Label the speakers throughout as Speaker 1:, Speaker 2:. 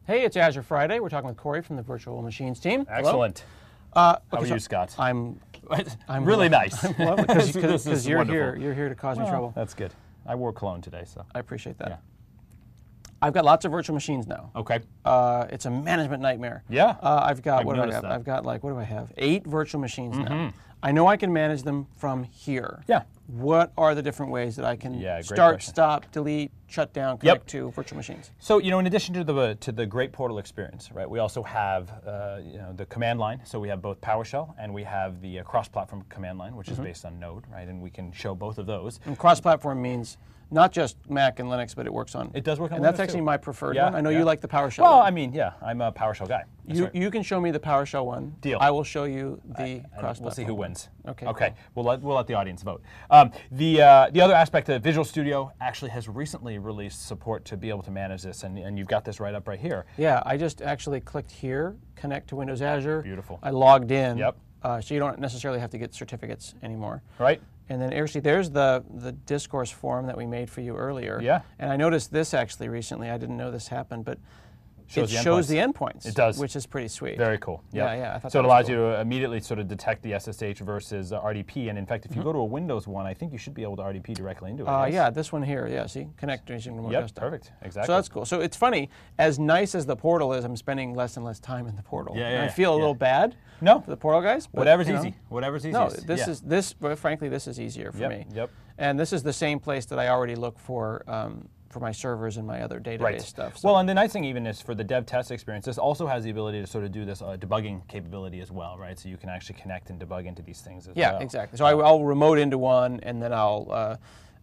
Speaker 1: Hey, it's Azure Friday. We're talking with Corey from the Virtual Machines team.
Speaker 2: Excellent.
Speaker 1: Hello.
Speaker 2: How are you, Scott?
Speaker 1: I'm
Speaker 2: really nice.
Speaker 1: Because you're here. You're here to cause me trouble.
Speaker 2: That's good. I wore cologne today, so.
Speaker 1: I appreciate that.
Speaker 2: Yeah.
Speaker 1: I've got lots of virtual machines now.
Speaker 2: Okay.
Speaker 1: It's a management nightmare.
Speaker 2: Yeah.
Speaker 1: I've got,
Speaker 2: I've
Speaker 1: what do I
Speaker 2: noticed
Speaker 1: have?
Speaker 2: that.
Speaker 1: I've got, like, what do I have? 8 virtual machines now. I know I can manage them from here.
Speaker 2: Yeah.
Speaker 1: What are the different ways that I can
Speaker 2: great
Speaker 1: start,
Speaker 2: question.
Speaker 1: stop, delete, shut down, connect to virtual machines?
Speaker 2: So, in addition to the great portal experience, right, we also have, the command line. So we have both PowerShell and we have the cross-platform command line, which is based on Node, right? And we can show both of those.
Speaker 1: And cross-platform means not just Mac and Linux, but it works on.
Speaker 2: It does work on Linux,
Speaker 1: and that's actually
Speaker 2: too.
Speaker 1: my preferred
Speaker 2: Yeah,
Speaker 1: one. I know
Speaker 2: yeah.
Speaker 1: you like the PowerShell
Speaker 2: Well,
Speaker 1: one.
Speaker 2: I mean, yeah, I'm a PowerShell guy. That's right.
Speaker 1: You can show me the PowerShell one.
Speaker 2: Deal.
Speaker 1: I will show you the
Speaker 2: And
Speaker 1: cross-platform.
Speaker 2: we'll see who wins.
Speaker 1: Okay.
Speaker 2: Okay. We'll let the audience vote. The other aspect of Visual Studio actually has recently released support to be able to manage this, and you've got this up right here.
Speaker 1: Yeah, I just actually clicked here, connect to Windows Azure.
Speaker 2: Beautiful.
Speaker 1: I logged in.
Speaker 2: Yep.
Speaker 1: So you don't necessarily have to get certificates anymore.
Speaker 2: Right.
Speaker 1: And then actually there's the discourse form that we made for you earlier.
Speaker 2: Yeah.
Speaker 1: And I noticed this actually recently. I didn't know this happened, but
Speaker 2: Shows
Speaker 1: it
Speaker 2: the
Speaker 1: shows
Speaker 2: endpoints.
Speaker 1: the endpoints.
Speaker 2: It does.
Speaker 1: Which is pretty sweet.
Speaker 2: Very cool. Yep.
Speaker 1: Yeah. I thought
Speaker 2: so it
Speaker 1: that was
Speaker 2: allows
Speaker 1: cool.
Speaker 2: you to immediately sort of detect the SSH versus RDP, and in fact, if you go to a Windows one, I think you should be able to RDP directly into it. Yes?
Speaker 1: Yeah, this one here. Yeah, see? Connect using remote
Speaker 2: Yep,
Speaker 1: desktop.
Speaker 2: perfect. Exactly.
Speaker 1: So that's cool. So it's funny, as nice as the portal is, I'm spending less and less time in the portal.
Speaker 2: Yeah,
Speaker 1: And I
Speaker 2: yeah,
Speaker 1: feel a
Speaker 2: yeah.
Speaker 1: little bad
Speaker 2: No.
Speaker 1: for the portal guys. But,
Speaker 2: Whatever's
Speaker 1: you know,
Speaker 2: easy. Whatever's
Speaker 1: No,
Speaker 2: easiest.
Speaker 1: frankly, this is easier for
Speaker 2: Yep,
Speaker 1: me.
Speaker 2: yep.
Speaker 1: And this is the same place that I already look for my servers and my other database stuff. So.
Speaker 2: Well, and the nice thing even is for the dev test experience, this also has the ability to sort of do this debugging capability as well, right? So you can actually connect and debug into these things as well.
Speaker 1: Yeah, exactly. So I'll remote into one, and then I'll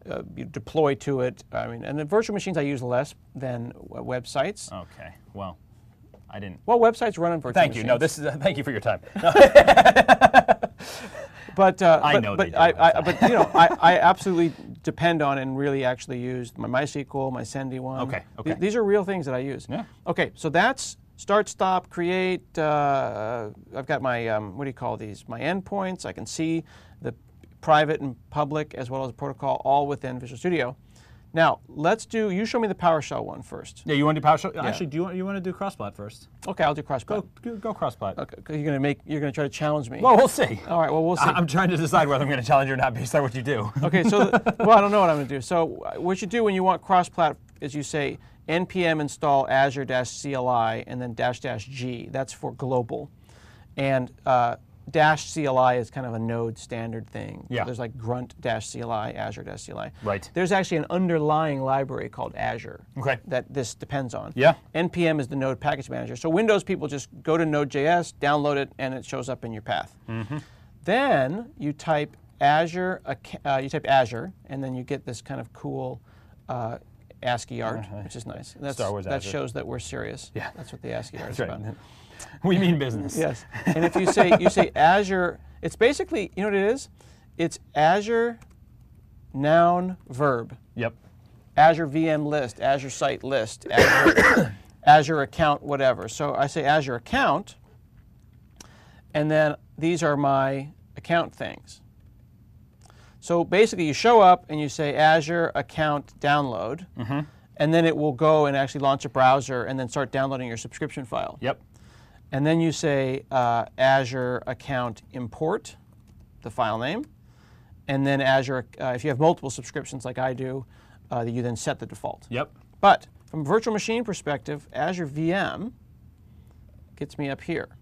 Speaker 1: deploy to it. I mean, and the virtual machines I use less than websites.
Speaker 2: Okay. Well, I didn't.
Speaker 1: Well, websites run on virtual
Speaker 2: Thank
Speaker 1: machines.
Speaker 2: you. No, this is. Thank you for your time.
Speaker 1: But
Speaker 2: I know they do.
Speaker 1: I absolutely depend on and really actually use my MySQL, my Sendy one.
Speaker 2: Okay.
Speaker 1: These are real things that I use.
Speaker 2: Yeah.
Speaker 1: Okay, so that's start, stop, create. I've got my what do you call these? My endpoints. I can see the private and public as well as the protocol all within Visual Studio. Now you show me the PowerShell one first.
Speaker 2: Yeah, you want to do PowerShell? Yeah. Actually, do you want to do CrossPlat first?
Speaker 1: Okay, I'll do CrossPlat.
Speaker 2: Go CrossPlat.
Speaker 1: Okay, 'cause you're gonna try to challenge me.
Speaker 2: Well, we'll see.
Speaker 1: All right. Well, we'll see.
Speaker 2: I'm trying to decide whether I'm going to challenge you or not based on what you do.
Speaker 1: Okay, so well, I don't know what I'm going to do. So what you do when you want cross-plat is you say npm install azure-cli and then --g. That's for global, and -cli is kind of a Node standard thing.
Speaker 2: Yeah.
Speaker 1: So there's like grunt-cli, azure-cli.
Speaker 2: Right.
Speaker 1: There's actually an underlying library called Azure
Speaker 2: Okay.
Speaker 1: that this depends on.
Speaker 2: Yeah.
Speaker 1: npm is the Node package manager. So Windows people just go to Node.js, download it, and it shows up in your path.
Speaker 2: Mm-hmm.
Speaker 1: Then you type Azure, and then you get this kind of cool ASCII art, which is nice.
Speaker 2: Star Wars
Speaker 1: that
Speaker 2: Azure.
Speaker 1: shows that we're serious.
Speaker 2: Yeah.
Speaker 1: That's what the ASCII art is
Speaker 2: That's right.
Speaker 1: about.
Speaker 2: We mean business.
Speaker 1: Yes. And if you say Azure, it's basically, you know what it is? It's Azure noun verb.
Speaker 2: Yep.
Speaker 1: Azure VM list, Azure site list, Azure account, whatever. So I say Azure account, and then these are my account things. So basically you show up and you say Azure account download, and then it will go and actually launch a browser and then start downloading your subscription file.
Speaker 2: Yep.
Speaker 1: And then you say Azure account import, the file name, and then Azure, if you have multiple subscriptions like I do, you then set the default.
Speaker 2: Yep.
Speaker 1: But from a virtual machine perspective, Azure VM gets me up here.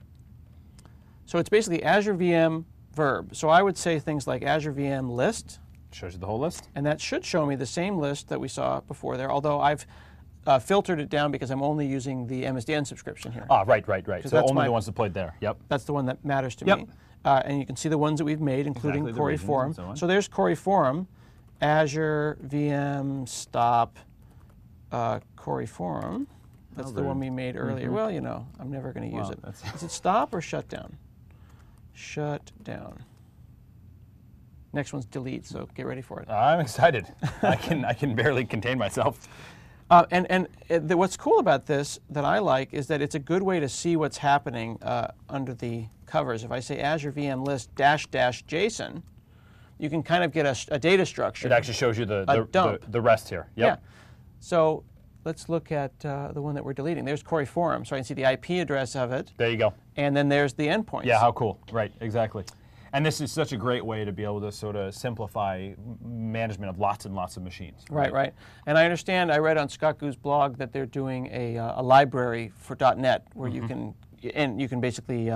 Speaker 1: So it's basically Azure VM verb. So I would say things like Azure VM list,
Speaker 2: Shows you the whole list.
Speaker 1: and that should show me the same list that we saw before there, although I've filtered it down because I'm only using the MSDN subscription here.
Speaker 2: Ah, right. So
Speaker 1: that's
Speaker 2: only the ones deployed there. Yep.
Speaker 1: That's the one that matters to
Speaker 2: Yep.
Speaker 1: me. And you can see the ones that we've made, including
Speaker 2: Exactly, the
Speaker 1: Corey
Speaker 2: regions
Speaker 1: Forum.
Speaker 2: and so on.
Speaker 1: So there's Corey Forum, Azure VM stop Corey Forum. That's the one we made earlier. Well, you know, I'm never going to use it. Is it stop or shut down? Shut down. Next one's delete, so get ready for it.
Speaker 2: I'm excited. I can barely contain myself.
Speaker 1: What's cool about this that I like is that it's a good way to see what's happening under the covers. If I say Azure VM list --JSON, you can kind of get a data structure.
Speaker 2: It actually shows you the
Speaker 1: dump.
Speaker 2: rest here. Yep.
Speaker 1: Yeah. So let's look at the one that we're deleting. There's Cori Forum, so I can see the IP address of it.
Speaker 2: There you go.
Speaker 1: And then there's the endpoints.
Speaker 2: Yeah, how cool. Right, exactly. And this is such a great way to be able to sort of simplify management of lots and lots of machines.
Speaker 1: Right. And I understand, I read on Scott Gu's blog that they're doing a library for .NET where you can basically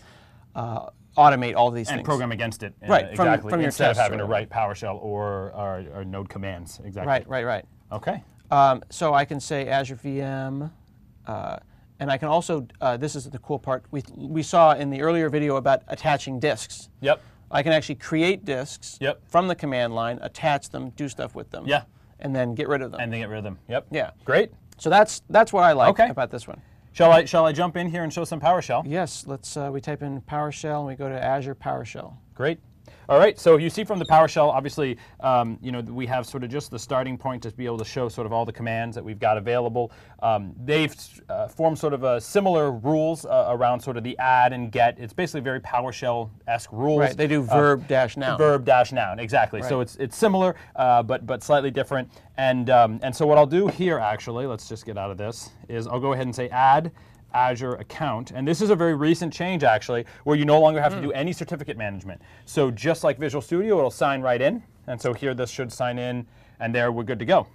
Speaker 1: automate all these things.
Speaker 2: And program against it.
Speaker 1: Right,
Speaker 2: exactly.
Speaker 1: from your
Speaker 2: Instead of
Speaker 1: tests
Speaker 2: having to write PowerShell or Node commands. Exactly.
Speaker 1: Right.
Speaker 2: Okay.
Speaker 1: So I can say Azure VM, and I can also, this is the cool part, we saw in the earlier video about attaching disks.
Speaker 2: Yep.
Speaker 1: I can actually create disks
Speaker 2: Yep.
Speaker 1: from the command line, attach them, do stuff with them.
Speaker 2: Yeah.
Speaker 1: And then get rid of them.
Speaker 2: And then get rid of them. Yep.
Speaker 1: Yeah.
Speaker 2: Great.
Speaker 1: So that's what I like
Speaker 2: Okay.
Speaker 1: about this one.
Speaker 2: Shall I jump in here and show some PowerShell?
Speaker 1: Yes, let's, we type in PowerShell and we go to Azure PowerShell.
Speaker 2: Great. All right, so you see from the PowerShell, obviously, we have sort of just the starting point to be able to show sort of all the commands that we've got available. They've formed sort of a similar rules around sort of the add and get. It's basically very PowerShell-esque rules.
Speaker 1: Right, they do verb-noun.
Speaker 2: Verb-noun, exactly.
Speaker 1: Right.
Speaker 2: So it's similar, but slightly different. And so what I'll do here, actually, let's just get out of this, is I'll go ahead and say add Azure account, and this is a very recent change actually, where you no longer have to do any certificate management. So just like Visual Studio, it'll sign right in, and so here this should sign in, and there we're good to go.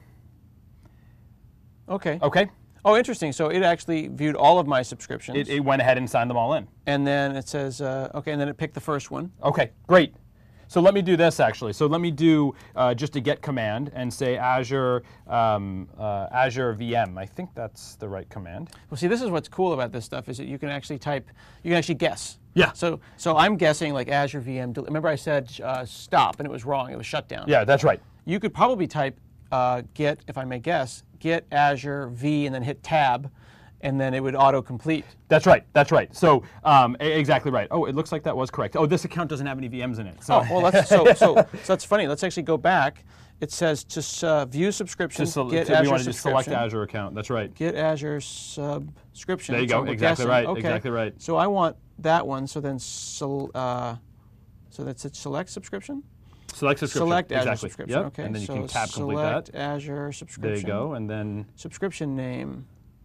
Speaker 1: Okay.
Speaker 2: Okay.
Speaker 1: Oh, interesting. So it actually viewed all of my subscriptions.
Speaker 2: It went ahead and signed them all in.
Speaker 1: And then it says, okay, and then it picked the first one.
Speaker 2: Okay, great. So let me do this actually. So let me do just a get command and say Azure Azure VM. I think that's the right command.
Speaker 1: Well, see, this is what's cool about this stuff is that you can actually guess.
Speaker 2: Yeah.
Speaker 1: So I'm guessing like Azure VM. Remember I said stop and it was wrong. It was shut down.
Speaker 2: Yeah, that's right.
Speaker 1: You could probably type get, if I may guess, get Azure V and then hit tab, and then it would auto-complete.
Speaker 2: That's right. That's right. So exactly right. Oh, it looks like that was correct. Oh, this account doesn't have any VMs in it. So.
Speaker 1: Oh, well, so that's funny. Let's actually go back. It says to view subscription, get Azure
Speaker 2: we want to
Speaker 1: subscription.
Speaker 2: just select Azure account. That's right.
Speaker 1: Get Azure subscription.
Speaker 2: There you go.
Speaker 1: So
Speaker 2: Exactly right.
Speaker 1: Okay.
Speaker 2: Exactly right.
Speaker 1: So I want that one. So then, so that's it. Select subscription.
Speaker 2: Select subscription.
Speaker 1: Select Azure
Speaker 2: exactly.
Speaker 1: subscription.
Speaker 2: Yep.
Speaker 1: Okay.
Speaker 2: And then you
Speaker 1: so
Speaker 2: can tab complete that.
Speaker 1: Select Azure subscription.
Speaker 2: There you go. And then
Speaker 1: subscription name.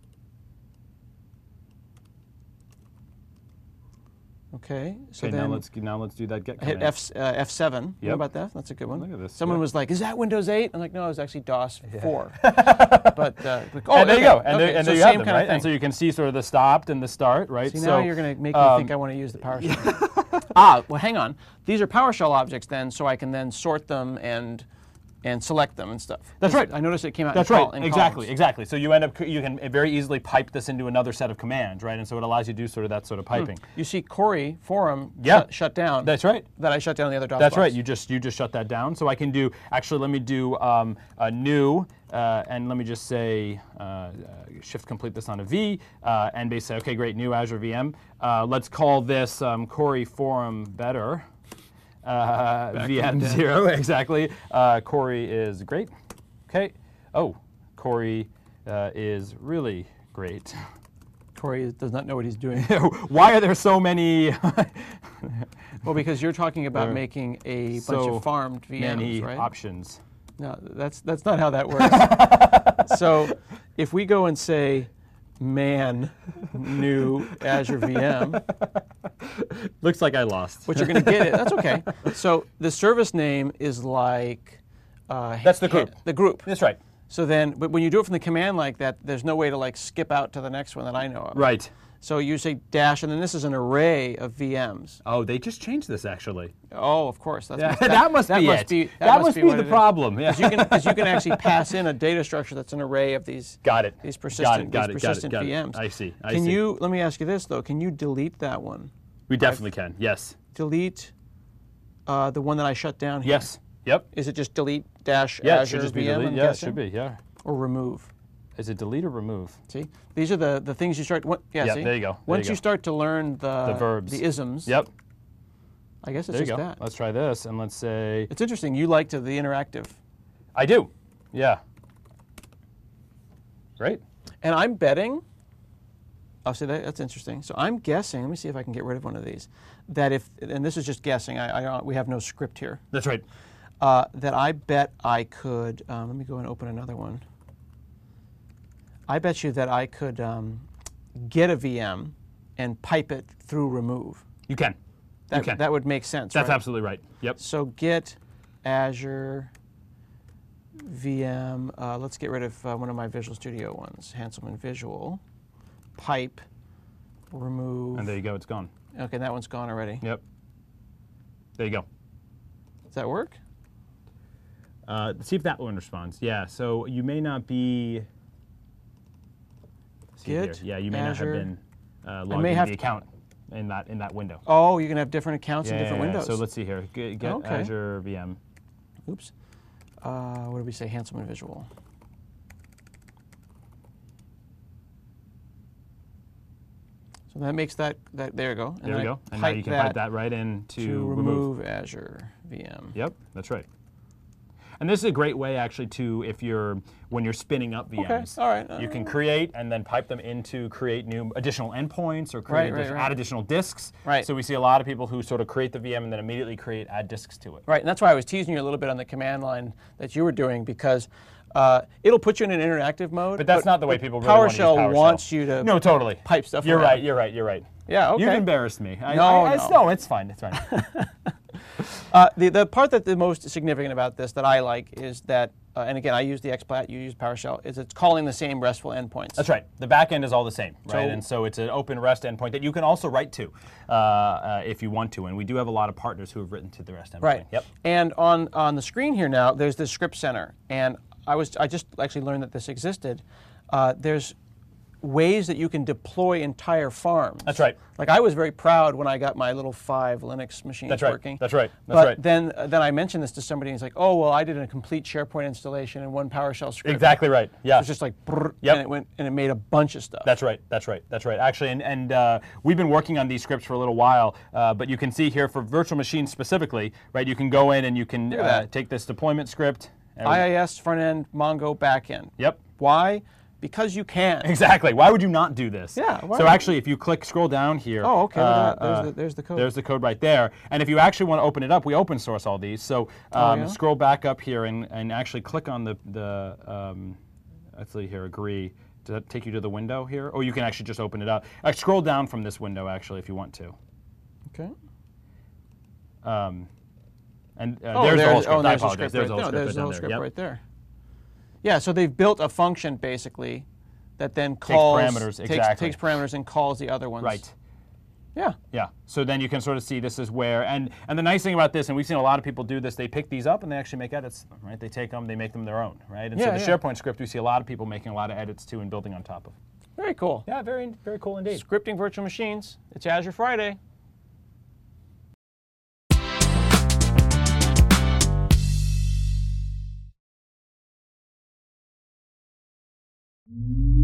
Speaker 1: Okay. So
Speaker 2: okay,
Speaker 1: then
Speaker 2: now let's do that get
Speaker 1: hit
Speaker 2: command.
Speaker 1: F7.
Speaker 2: Yep.
Speaker 1: How about that? That's a good one.
Speaker 2: Look at this.
Speaker 1: Someone
Speaker 2: Yep.
Speaker 1: was like, "Is that Windows 8?" I'm like, "No, it was actually DOS 4." But oh,
Speaker 2: and there you go. And
Speaker 1: okay.
Speaker 2: there
Speaker 1: So
Speaker 2: you have
Speaker 1: same
Speaker 2: them,
Speaker 1: kind of
Speaker 2: right? And so
Speaker 1: thing.
Speaker 2: you can see sort of the stopped and the start, right?
Speaker 1: See,
Speaker 2: so
Speaker 1: now you're going to make me think I want to use the PowerShell. Well, hang on. These are PowerShell objects then, so I can then sort them and select them and stuff.
Speaker 2: That's right.
Speaker 1: I noticed it came out
Speaker 2: That's
Speaker 1: in
Speaker 2: right. Exactly.
Speaker 1: columns.
Speaker 2: Exactly. So you can very easily pipe this into another set of commands, right? And so it allows you to do sort of that sort of piping.
Speaker 1: You see Cori Forum
Speaker 2: Yeah.
Speaker 1: shut down.
Speaker 2: That's right.
Speaker 1: That I shut down the other DOS
Speaker 2: That's
Speaker 1: box.
Speaker 2: right. You just shut that down. So I can do actually. Let me do a new and let me just say shift complete this on a V and basically say okay great new Azure VM. Let's call this Cori Forum better. VM 0 exactly. Cori is great. Okay. Oh, Cori is really great.
Speaker 1: Cori does not know what he's doing.
Speaker 2: Why are there so many?
Speaker 1: Well, because you're talking about making a bunch of farmed VMs,
Speaker 2: many
Speaker 1: right?
Speaker 2: options.
Speaker 1: No, that's not how that works. So if we go and say man new Azure VM,
Speaker 2: looks like I lost.
Speaker 1: what you're going to get it. That's okay. So the service name is like
Speaker 2: that's the group.
Speaker 1: The group.
Speaker 2: That's right.
Speaker 1: So then, but when you do it from the command like that, there's no way to like skip out to the next one that I know of.
Speaker 2: Right.
Speaker 1: So you say dash, and then this is an array of VMs.
Speaker 2: Oh, they just changed this actually.
Speaker 1: Oh, of course. That
Speaker 2: That
Speaker 1: must
Speaker 2: be
Speaker 1: it.
Speaker 2: it.
Speaker 1: That
Speaker 2: That
Speaker 1: must
Speaker 2: must
Speaker 1: be
Speaker 2: be
Speaker 1: what
Speaker 2: the
Speaker 1: it is.
Speaker 2: problem. Yeah.
Speaker 1: Because you can actually pass in a data structure that's an array of these.
Speaker 2: Got it.
Speaker 1: These persistent,
Speaker 2: Got it.
Speaker 1: VMs.
Speaker 2: I see. I
Speaker 1: Can
Speaker 2: see.
Speaker 1: you? Let me ask you this though. Can you delete that one?
Speaker 2: We definitely can. Yes.
Speaker 1: Delete the one that I shut down here.
Speaker 2: Yes. Yep.
Speaker 1: Is it just delete dash
Speaker 2: Yeah. It
Speaker 1: Azure
Speaker 2: should just be
Speaker 1: VM?
Speaker 2: delete.
Speaker 1: I'm
Speaker 2: Yeah. It
Speaker 1: guessing?
Speaker 2: should be. Yeah.
Speaker 1: Or remove.
Speaker 2: Is it delete or remove?
Speaker 1: See, these are the things you start.
Speaker 2: Yeah,
Speaker 1: see?
Speaker 2: there you go, there
Speaker 1: Once
Speaker 2: you
Speaker 1: you
Speaker 2: go.
Speaker 1: start to learn the
Speaker 2: verbs.
Speaker 1: the isms.
Speaker 2: Yep.
Speaker 1: I guess it's
Speaker 2: There you
Speaker 1: just
Speaker 2: go.
Speaker 1: that.
Speaker 2: Let's try this and let's say.
Speaker 1: It's interesting. You like the interactive.
Speaker 2: I do. Yeah. Great.
Speaker 1: And I'm betting. Oh, see, that's interesting. So I'm guessing. Let me see if I can get rid of one of these. That if, and this is just guessing. We have no script here.
Speaker 2: That's right.
Speaker 1: That I bet I could. Let me go and open another one. I bet you that I could get a VM and pipe it through remove.
Speaker 2: You can.
Speaker 1: That,
Speaker 2: you can.
Speaker 1: That would make sense,
Speaker 2: That's
Speaker 1: right?
Speaker 2: absolutely right. Yep.
Speaker 1: So get Azure VM. Let's get rid of one of my Visual Studio ones, Hanselman Visual. Pipe, remove.
Speaker 2: And there you go. It's gone.
Speaker 1: Okay, that one's gone already.
Speaker 2: Yep. There you go.
Speaker 1: Does that work?
Speaker 2: See if that one responds. Yeah. So you may not be. See here.
Speaker 1: Get
Speaker 2: Yeah, you may
Speaker 1: Azure.
Speaker 2: not have been logged into the account in that window.
Speaker 1: Oh, you can have different accounts in different windows.
Speaker 2: So let's see here. Get
Speaker 1: Okay.
Speaker 2: Azure VM.
Speaker 1: Oops. What did we say? Hanselman Visual. So that makes that there you go. And
Speaker 2: There we
Speaker 1: then
Speaker 2: go. And now you can pipe that right into
Speaker 1: to remove Azure VM.
Speaker 2: Yep, that's right. And this is a great way actually when you're spinning up VMs.
Speaker 1: Okay, all right.
Speaker 2: You can create and then pipe them into create new additional endpoints or create add additional disks.
Speaker 1: Right.
Speaker 2: So we see a lot of people who sort of create the VM and then immediately add disks to it.
Speaker 1: Right, and that's why I was teasing you a little bit on the command line that you were doing, because it'll put you in an interactive mode.
Speaker 2: But that's not the way people really want to use PowerShell.
Speaker 1: wants you to
Speaker 2: no, totally.
Speaker 1: pipe stuff
Speaker 2: You're
Speaker 1: around.
Speaker 2: right. You're right.
Speaker 1: Yeah, okay.
Speaker 2: You've embarrassed me.
Speaker 1: No,
Speaker 2: it's fine. It's fine.
Speaker 1: The part that's the most significant about this that I like is that, and again, I use the XPlat, you use PowerShell, is it's calling the same RESTful endpoints.
Speaker 2: That's right. The back end is all the same, right? And so it's an open REST endpoint that you can also write to if you want to. And we do have a lot of partners who have written to the REST endpoint.
Speaker 1: Right.
Speaker 2: Yep.
Speaker 1: And on the screen here now, there's this script center, and I just actually learned that this existed. There's ways that you can deploy entire farms.
Speaker 2: That's right.
Speaker 1: Like I was very proud when I got my little 5 Linux machines
Speaker 2: That's right.
Speaker 1: working.
Speaker 2: That's right. That's
Speaker 1: but
Speaker 2: right.
Speaker 1: then I mentioned this to somebody, and he's like, "Oh, well, I did a complete SharePoint installation in one PowerShell script."
Speaker 2: Exactly right. Yeah.
Speaker 1: It was just like, brrr,
Speaker 2: Yep.
Speaker 1: and it made a bunch of stuff.
Speaker 2: That's right. That's right. That's right. Actually, and we've been working on these scripts for a little while, but you can see here for virtual machines specifically, right? You can go in and you can take this deployment script.
Speaker 1: IIS front end, Mongo back end.
Speaker 2: Yep.
Speaker 1: Why? Because you can.
Speaker 2: Exactly. Why would you not do this?
Speaker 1: Yeah.
Speaker 2: So actually, if you scroll down here.
Speaker 1: Oh, okay. There's the code.
Speaker 2: There's the code right there. And if you actually want to open it up, we open source all these. So scroll back up here and actually click on actually here, agree. Does that take you to the window here? Or you can actually just open it up. Scroll down from this window, actually, if you want to.
Speaker 1: Okay.
Speaker 2: And there's the whole script. I apologize. There's the whole script,
Speaker 1: there's the whole script right there. Yeah, so they've built a function basically that then takes parameters and calls the other ones.
Speaker 2: Right.
Speaker 1: Yeah.
Speaker 2: Yeah. So then you can sort of see this is where, and the nice thing about this, and we've seen a lot of people do this, they pick these up and they actually make edits, right? They take them, they make them their own, right? And so the SharePoint script, we see a lot of people making a lot of edits to and building on top of.
Speaker 1: Very cool.
Speaker 2: Yeah, very, very cool indeed.
Speaker 1: Scripting virtual machines. It's Azure Friday.
Speaker 3: Mm-hmm.